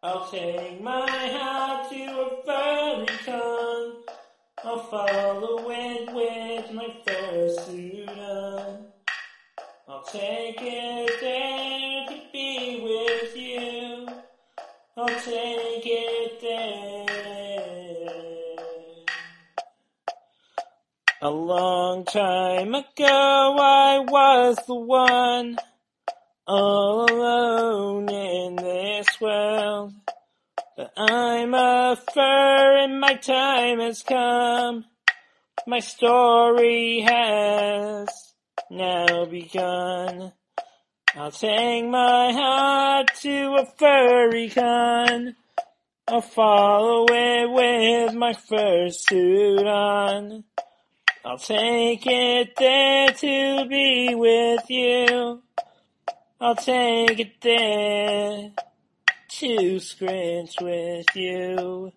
I'll take my hat to a furry con. I'll follow it with my fursuit on. I'll take it there to be with you. I'll take it there. A long time ago I was the one, all alone in this world. But I'm a fur and my time has come. My story has now begun. I'll take my heart to a furry con. I'll follow it with my fursuit on. I'll take it there to be with you. I'll take it there to scratch with you.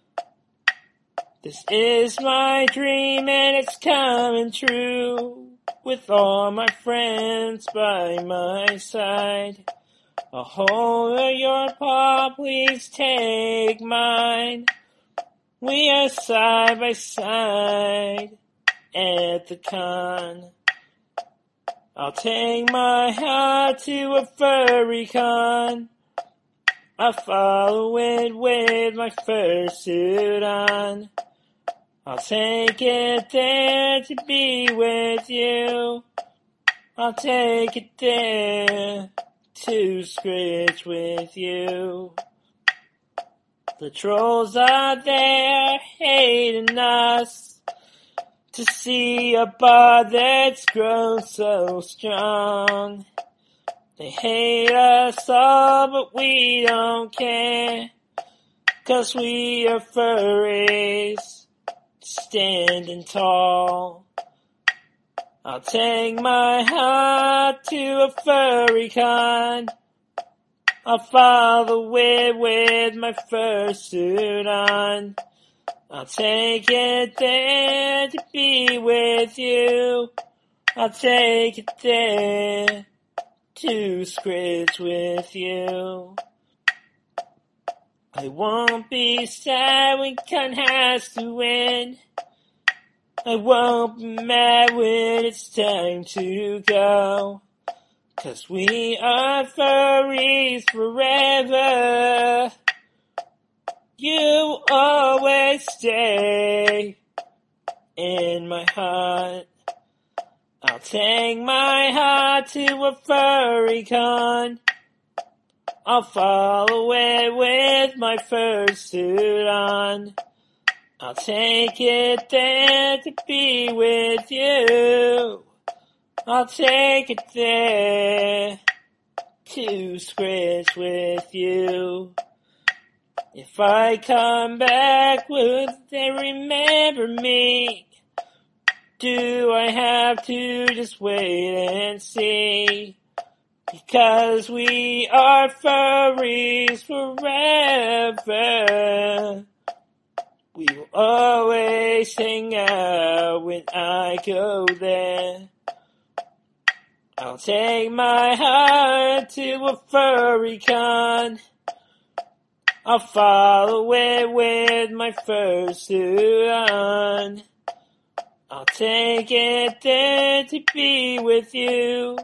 This is my dream and it's coming true. With all my friends by my side. I'll hold your paw, please take mine. We are side by side at the con. I'll take my heart to a furry con. I'll follow it with my fursuit on. I'll take it there to be with you. I'll take it there to scratch with you. The trolls are there hating us to see a bud that's grown so strong. They hate us all, but we don't care, 'cause we are furries, standing tall. I'll take my heart to a furry con. I'll follow it with my fursuit on. I'll take it there to be with you. I'll take it there to scratch with you. I won't be sad when Con has to win. I won't be mad when it's time to go. 'Cause we are furries forever. You always stay in my heart. I'll take my heart to a furry con. I'll follow it with my fursuit on. I'll take it there to be with you. I'll take it there to scratch with you. If I come back, will they remember me? Do I have to just wait and see? Because we are furries forever. We will always hang out when I go there. I'll take my heart to a furry con. I'll follow it with my fursuit on. I'll take it there to be with you.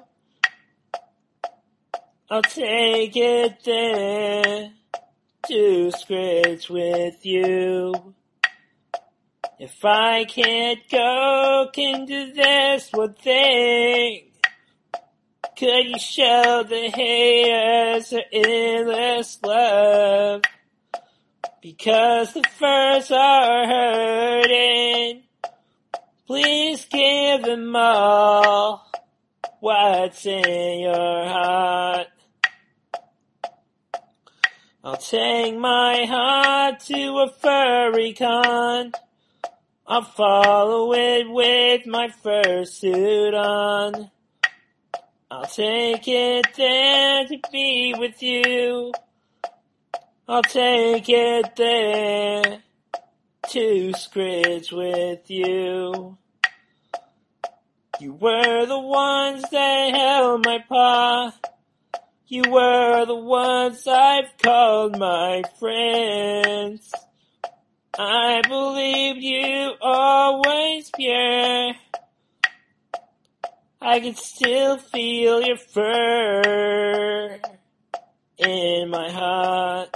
I'll take it there to scratch with you. If I can't go, can do this one thing. Could you show the haters their endless love? Because the furs are hurting. Please give them all what's in your heart. I'll take my heart to a furry con. I'll follow it with my fursuit on. I'll take it there to be with you. I'll take it there to scratch with you. You were the ones that held my paw. You were the ones I've called my friends. I believed you always pure. I can still feel your fur in my heart.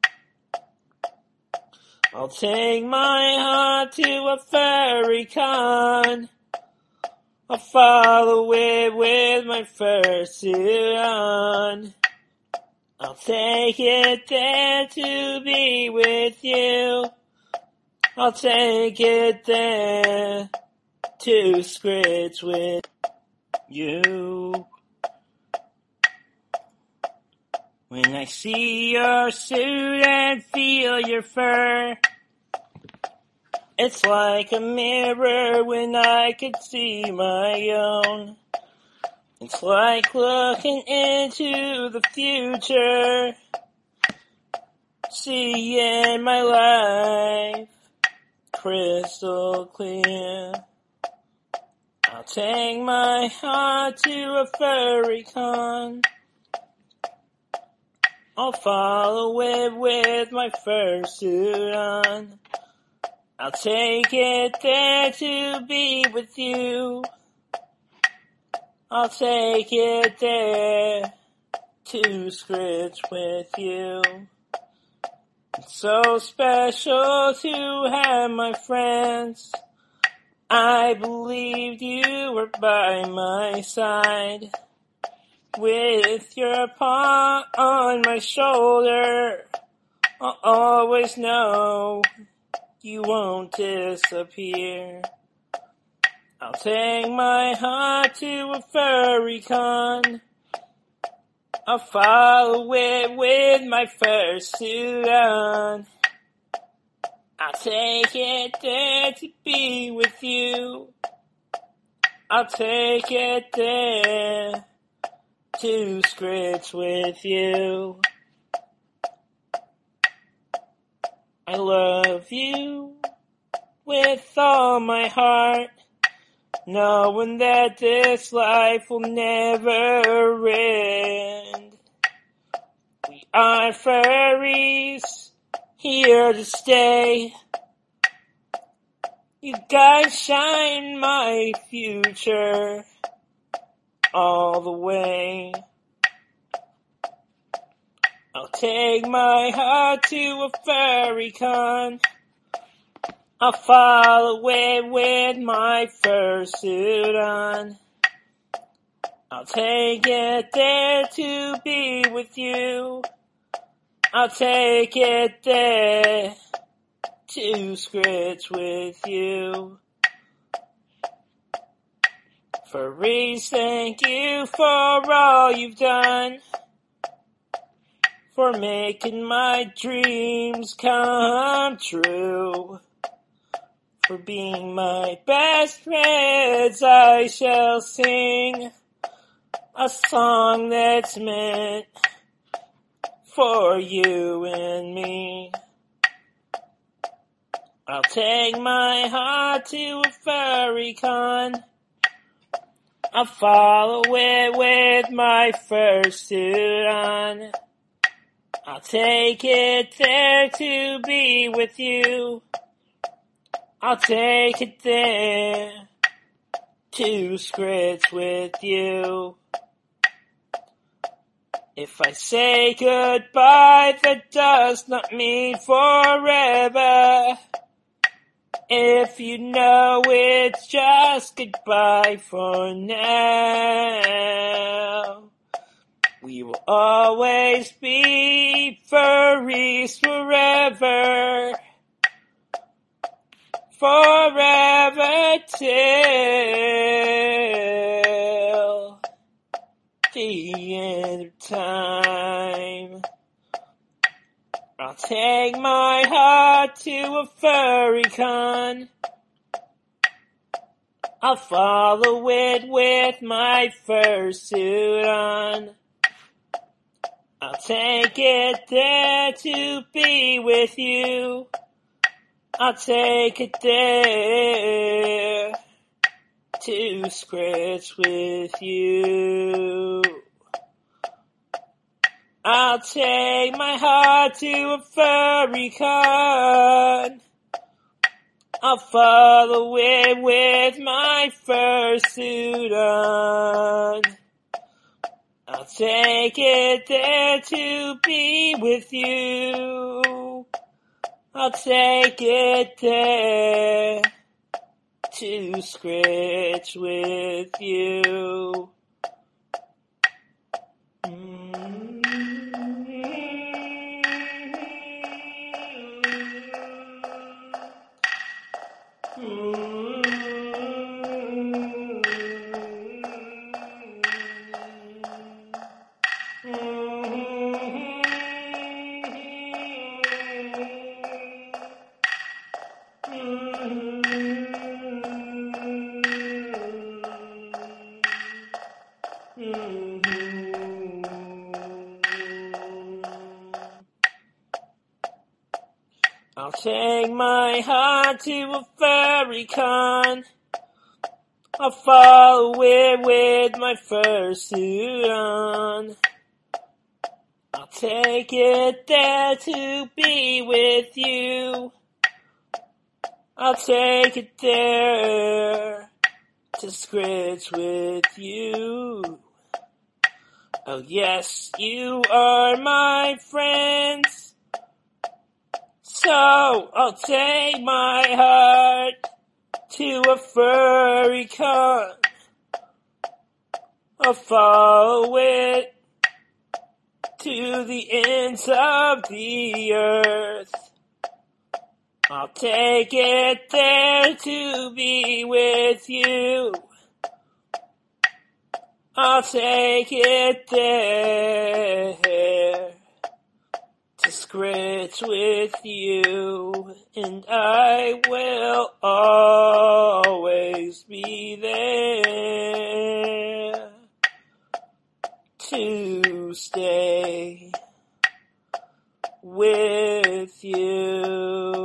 I'll take my heart to a furry con. I'll follow it with my fursuit on. I'll take it there to be with you. I'll take it there to scratch with you. When I see your suit and feel your fur, it's like a mirror when I could see my own. It's like looking into the future, seeing my life crystal clear. I'll take my heart to a furry con. I'll follow it with my fursuit on. I'll take it there to be with you. I'll take it there to scratch with you. It's so special to have my friends. I believed you were by my side. With your paw on my shoulder, I'll always know you won't disappear. I'll take my heart to a furry con. I'll follow it with my fursuit on. I'll take it there to be with you. I'll take it there to scratch with you. I love you with all my heart, knowing that this life will never end. We are furries, here to stay. You guys shine my future all the way. I'll take my heart to a furry con. I'll follow it with my fursuit on. I'll take it there to be with you. I'll take it there to scratch with you. Furries, thank you for all you've done, for making my dreams come true, for being my best friends. I shall sing a song that's meant for you and me. I'll take my heart to a furry con. I'll follow it with my fursuit on. I'll take it there to be with you. I'll take it there to scratch with you. If I say goodbye, that does not mean forever. If you know it's just goodbye for now. We will always be furries forever. Forever till the end of time. I'll take my heart to a furry con. I'll follow it with my fursuit on. I'll take it there to be with you. I'll take it there to scratch with you. I'll take my heart to a furry con. I'll follow it with my fursuit on. I'll take it there to be with you. I'll take it there to scratch with you. I'll take my heart to a furry con. I'll follow it with my fursuit on. I'll take it there to be with you. I'll take it there to scratch with you. Oh yes, you are my friends. So I'll take my heart to a furry con. I'll follow it to the ends of the earth. I'll take it there to be with you. I'll take it there to scratch with you, and I will always be there to stay with you.